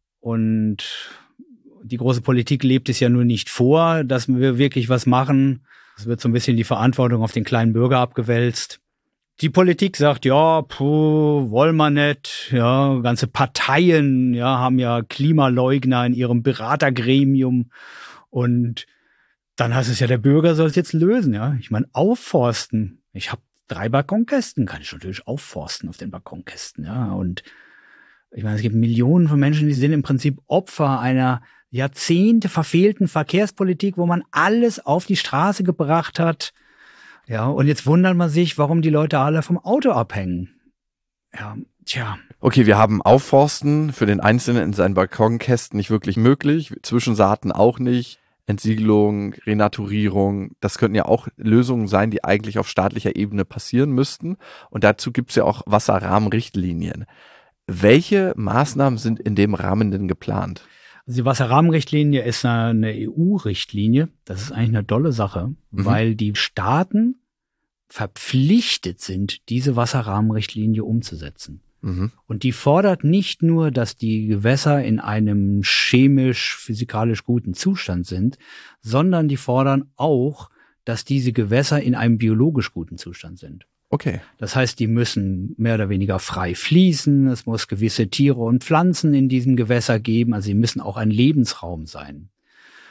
[SPEAKER 2] Und die große Politik lebt es ja nur nicht vor, dass wir wirklich was machen. Es wird so ein bisschen die Verantwortung auf den kleinen Bürger abgewälzt. Die Politik sagt, ja, puh, wollen wir nicht. Ja, ganze Parteien, ja, haben ja Klimaleugner in ihrem Beratergremium. Und dann heißt es ja, der Bürger soll es jetzt lösen, ja. Ich meine, aufforsten. Ich habe drei Balkonkästen, kann ich natürlich aufforsten auf den Balkonkästen, ja. Und ich meine, es gibt Millionen von Menschen, die sind im Prinzip Opfer einer Jahrzehnte verfehlten Verkehrspolitik, wo man alles auf die Straße gebracht hat. Ja, und jetzt wundert man sich, warum die Leute alle vom Auto abhängen. Ja, tja.
[SPEAKER 3] Okay, wir haben Aufforsten für den Einzelnen in seinen Balkonkästen nicht wirklich möglich, Zwischensaaten auch nicht, Entsiegelung, Renaturierung, das könnten ja auch Lösungen sein, die eigentlich auf staatlicher Ebene passieren müssten. Und dazu gibt es ja auch Wasserrahmenrichtlinien. Welche Maßnahmen sind in dem Rahmen denn geplant?
[SPEAKER 2] Also die Wasserrahmenrichtlinie ist eine E U-Richtlinie. Das ist eigentlich eine dolle Sache, mhm. weil die Staaten verpflichtet sind, diese Wasserrahmenrichtlinie umzusetzen.
[SPEAKER 3] Mhm.
[SPEAKER 2] Und die fordert nicht nur, dass die Gewässer in einem chemisch-physikalisch guten Zustand sind, sondern die fordern auch, dass diese Gewässer in einem biologisch guten Zustand sind.
[SPEAKER 3] Okay.
[SPEAKER 2] Das heißt, die müssen mehr oder weniger frei fließen. Es muss gewisse Tiere und Pflanzen in diesem Gewässer geben. Also sie müssen auch ein Lebensraum sein.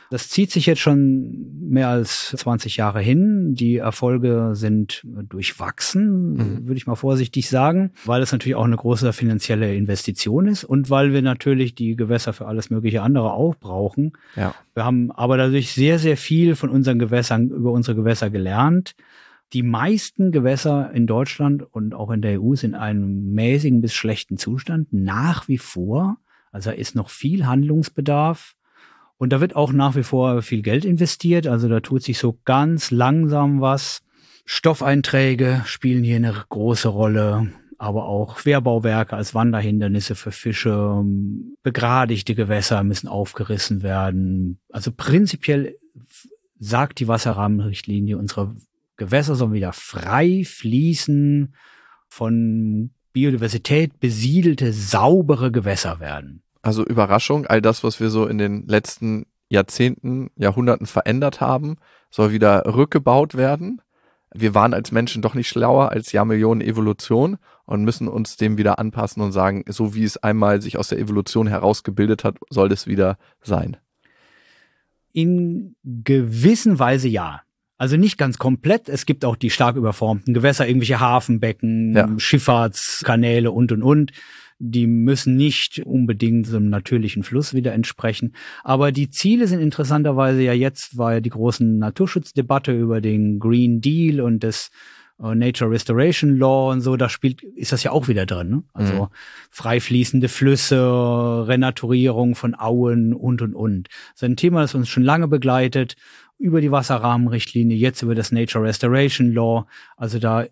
[SPEAKER 2] Das zieht sich jetzt schon mehr als zwanzig Jahre hin. Die Erfolge sind durchwachsen, mhm. würde ich mal vorsichtig sagen, weil es natürlich auch eine große finanzielle Investition ist und weil wir natürlich die Gewässer für alles mögliche andere auch brauchen.
[SPEAKER 3] Ja.
[SPEAKER 2] Wir haben aber dadurch sehr, sehr viel von unseren Gewässern, über unsere Gewässer gelernt. Die meisten Gewässer in Deutschland und auch in der E U sind in einem mäßigen bis schlechten Zustand, nach wie vor. Also da ist noch viel Handlungsbedarf. Und da wird auch nach wie vor viel Geld investiert. Also da tut sich so ganz langsam was. Stoffeinträge spielen hier eine große Rolle, aber auch Querbauwerke als Wanderhindernisse für Fische. Begradigte Gewässer müssen aufgerissen werden. Also prinzipiell sagt die Wasserrahmenrichtlinie, unsere Gewässer sollen wieder frei fließen, von Biodiversität besiedelte, saubere Gewässer werden.
[SPEAKER 3] Also Überraschung, all das, was wir so in den letzten Jahrzehnten, Jahrhunderten verändert haben, soll wieder rückgebaut werden. Wir waren als Menschen doch nicht schlauer als Jahrmillionen Evolution und müssen uns dem wieder anpassen und sagen, so wie es einmal sich aus der Evolution herausgebildet hat, soll das wieder sein.
[SPEAKER 2] In gewissen Weise ja. Also nicht ganz komplett. Es gibt auch die stark überformten Gewässer, irgendwelche Hafenbecken, ja. Schifffahrtskanäle und, und, und. Die müssen nicht unbedingt so einem natürlichen Fluss wieder entsprechen. Aber die Ziele sind interessanterweise ja jetzt, war ja die großen Naturschutzdebatte über den Green Deal und das uh, Nature Restoration Law und so, da spielt, ist das ja auch wieder drin, ne? Also mhm. frei fließende Flüsse, Renaturierung von Auen und, und, und. Das ist ein Thema, das uns schon lange begleitet, über die Wasserrahmenrichtlinie, jetzt über das Nature Restoration Law. Also da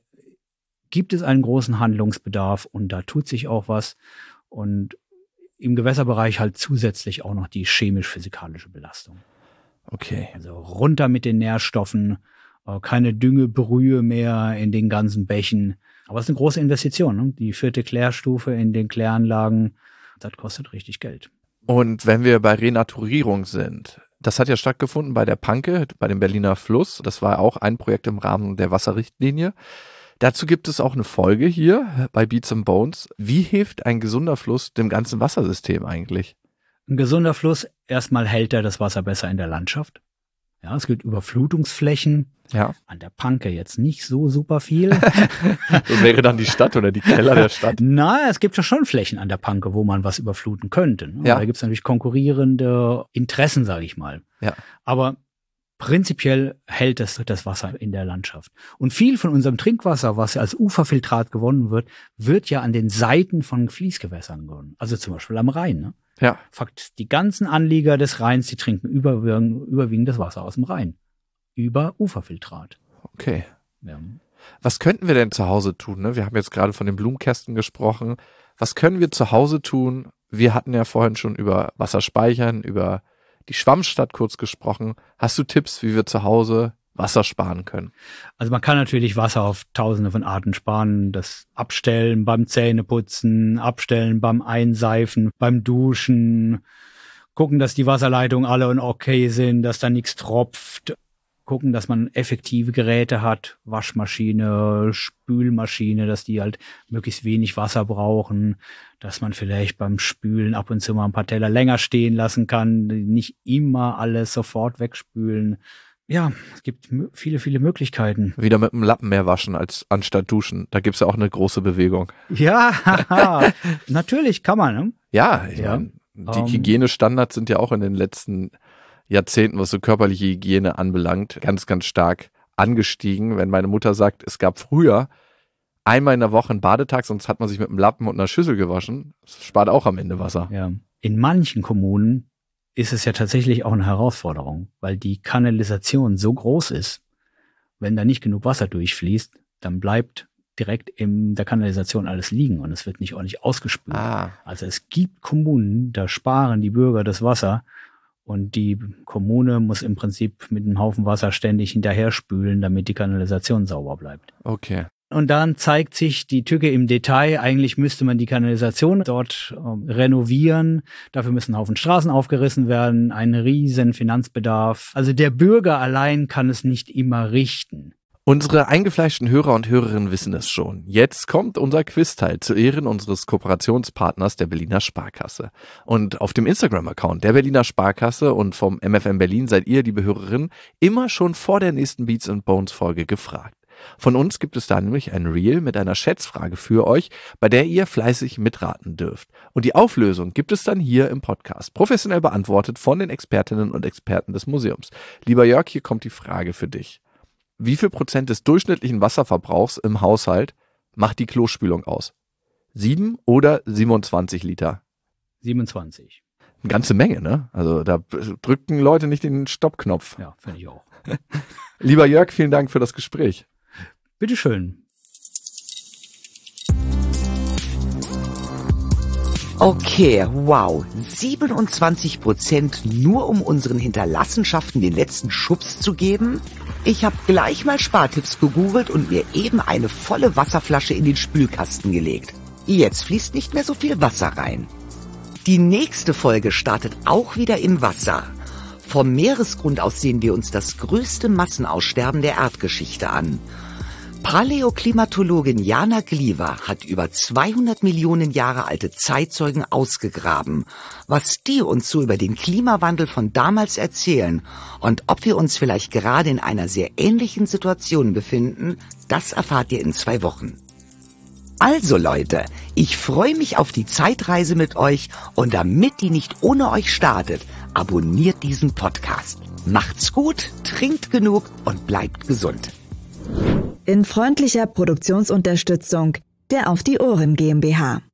[SPEAKER 2] gibt es einen großen Handlungsbedarf und da tut sich auch was. Und im Gewässerbereich halt zusätzlich auch noch die chemisch-physikalische Belastung.
[SPEAKER 3] Okay.
[SPEAKER 2] Also runter mit den Nährstoffen, keine Düngebrühe mehr in den ganzen Bächen. Aber es ist eine große Investition, ne? Die vierte Klärstufe in den Kläranlagen, das kostet richtig Geld.
[SPEAKER 3] Und wenn wir bei Renaturierung sind, das hat ja stattgefunden bei der Panke, bei dem Berliner Fluss. Das war auch ein Projekt im Rahmen der Wasserrichtlinie. Dazu gibt es auch eine Folge hier bei Beats and Bones. Wie hilft ein gesunder Fluss dem ganzen Wassersystem eigentlich?
[SPEAKER 2] Ein gesunder Fluss, erstmal hält er das Wasser besser in der Landschaft. Ja, es gibt Überflutungsflächen.
[SPEAKER 3] Ja.
[SPEAKER 2] An der Panke jetzt nicht so super viel.
[SPEAKER 3] Das wäre dann die Stadt oder die Keller der Stadt.
[SPEAKER 2] Na, es gibt ja schon Flächen an der Panke, wo man was überfluten könnte. Ne?
[SPEAKER 3] Ja.
[SPEAKER 2] Da gibt es natürlich konkurrierende Interessen, sage ich mal.
[SPEAKER 3] Ja.
[SPEAKER 2] Aber prinzipiell hält es das Wasser in der Landschaft. Und viel von unserem Trinkwasser, was als Uferfiltrat gewonnen wird, wird ja an den Seiten von Fließgewässern gewonnen. Also zum Beispiel am Rhein. Ne?
[SPEAKER 3] Ja.
[SPEAKER 2] Fakt, die ganzen Anlieger des Rheins, die trinken überwiegend, überwiegend das Wasser aus dem Rhein. Über Uferfiltrat.
[SPEAKER 3] Okay.
[SPEAKER 2] Ja.
[SPEAKER 3] Was könnten wir denn zu Hause tun? Ne? Wir haben jetzt gerade von den Blumenkästen gesprochen. Was können wir zu Hause tun? Wir hatten ja vorhin schon über Wasserspeichern, über die Schwammstadt kurz gesprochen. Hast du Tipps, wie wir zu Hause Wasser sparen können?
[SPEAKER 2] Also man kann natürlich Wasser auf tausende von Arten sparen. Das Abstellen beim Zähneputzen, Abstellen beim Einseifen, beim Duschen. Gucken, dass die Wasserleitungen alle okay sind, dass da nichts tropft. Gucken, dass man effektive Geräte hat, Waschmaschine, Spülmaschine, dass die halt möglichst wenig Wasser brauchen, dass man vielleicht beim Spülen ab und zu mal ein paar Teller länger stehen lassen kann, nicht immer alles sofort wegspülen. Ja, es gibt viele, viele Möglichkeiten.
[SPEAKER 3] Wieder mit dem Lappen mehr waschen als anstatt duschen. Da gibt's ja auch eine große Bewegung.
[SPEAKER 2] Ja, natürlich kann man. Ne?
[SPEAKER 3] Ja, ich
[SPEAKER 2] ja.
[SPEAKER 3] meine, die
[SPEAKER 2] Um,
[SPEAKER 3] Hygienestandards sind ja auch in den letzten Jahrzehnten, was so körperliche Hygiene anbelangt, ganz, ganz stark angestiegen. Wenn meine Mutter sagt, es gab früher einmal in der Woche einen Badetag, sonst hat man sich mit einem Lappen und einer Schüssel gewaschen. Das spart auch am Ende Wasser.
[SPEAKER 2] Ja. In manchen Kommunen ist es ja tatsächlich auch eine Herausforderung, weil die Kanalisation so groß ist, wenn da nicht genug Wasser durchfließt, dann bleibt direkt in der Kanalisation alles liegen und es wird nicht ordentlich ausgespült.
[SPEAKER 3] Ah.
[SPEAKER 2] Also es gibt Kommunen, da sparen die Bürger das Wasser. Und die Kommune muss im Prinzip mit einem Haufen Wasser ständig hinterher spülen, damit die Kanalisation sauber bleibt.
[SPEAKER 3] Okay.
[SPEAKER 2] Und dann zeigt sich die Tücke im Detail. Eigentlich müsste man die Kanalisation dort äh, renovieren. Dafür müssen ein Haufen Straßen aufgerissen werden. Ein riesen Finanzbedarf. Also der Bürger allein kann es nicht immer richten.
[SPEAKER 3] Unsere eingefleischten Hörer und Hörerinnen wissen es schon. Jetzt kommt unser Quizteil zu Ehren unseres Kooperationspartners der Berliner Sparkasse. Und auf dem Instagram-Account der Berliner Sparkasse und vom M F M Berlin seid ihr, liebe Hörerinnen, immer schon vor der nächsten Beats and Bones Folge gefragt. Von uns gibt es da nämlich ein Reel mit einer Schätzfrage für euch, bei der ihr fleißig mitraten dürft. Und die Auflösung gibt es dann hier im Podcast, professionell beantwortet von den Expertinnen und Experten des Museums. Lieber Jörg, hier kommt die Frage für dich. Wie viel Prozent des durchschnittlichen Wasserverbrauchs im Haushalt macht die Klospülung aus? Sieben oder siebenundzwanzig Liter?
[SPEAKER 2] siebenundzwanzig.
[SPEAKER 3] Eine ganze Menge, ne? Also da drücken Leute nicht den Stoppknopf.
[SPEAKER 2] Ja, finde ich auch.
[SPEAKER 3] Lieber Jörg, vielen Dank für das Gespräch.
[SPEAKER 2] Bitteschön.
[SPEAKER 1] Okay, wow. siebenundzwanzig Prozent nur um unseren Hinterlassenschaften den letzten Schubs zu geben? Ich habe gleich mal Spartipps gegoogelt und mir eben eine volle Wasserflasche in den Spülkasten gelegt. Jetzt fließt nicht mehr so viel Wasser rein. Die nächste Folge startet auch wieder im Wasser. Vom Meeresgrund aus sehen wir uns das größte Massenaussterben der Erdgeschichte an. Paläoklimatologin Jana Gliwa hat über zweihundert Millionen Jahre alte Zeitzeugen ausgegraben. Was die uns so über den Klimawandel von damals erzählen und ob wir uns vielleicht gerade in einer sehr ähnlichen Situation befinden, das erfahrt ihr in zwei Wochen. Also Leute, ich freue mich auf die Zeitreise mit euch und damit die nicht ohne euch startet, abonniert diesen Podcast. Macht's gut, trinkt genug und bleibt gesund.
[SPEAKER 4] In freundlicher Produktionsunterstützung der Auf die Ohren GmbH.